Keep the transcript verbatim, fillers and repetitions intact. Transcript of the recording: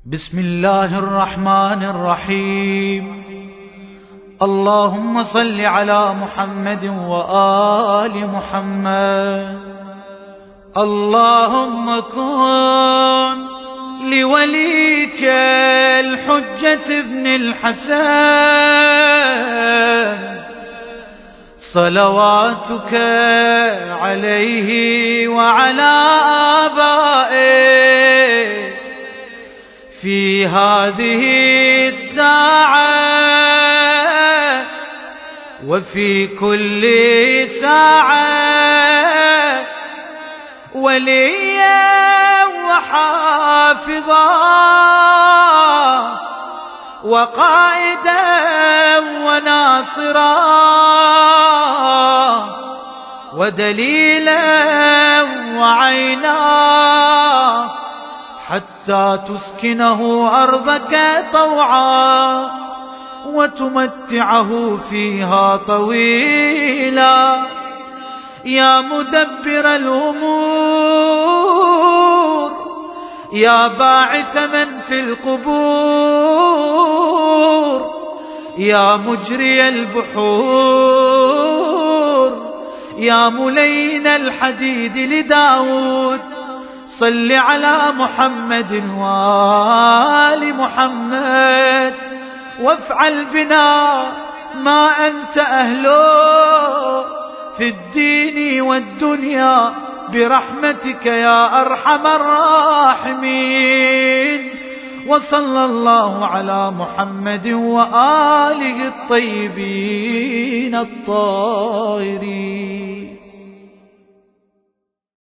بسم الله الرحمن الرحيم. اللهم صل على محمد وآل محمد. اللهم كن لوليك الحجة ابن الحسن صلواتك عليه وعلى آبائه في هذه الساعة وفي كل ساعة وليا وحافظا وقائدا وناصرا ودليلا وعينا حتى تسكنه أرضك طوعا وتمتعه فيها طويلا. يا مدبر الأمور، يا باعث من في القبور، يا مجري البحور، يا ملين الحديد لداود، صل على محمد وآل محمد وافعل بنا ما أنت أهله في الدين والدنيا برحمتك يا أرحم الراحمين. وصلى الله على محمد وآله الطيبين الطاهرين.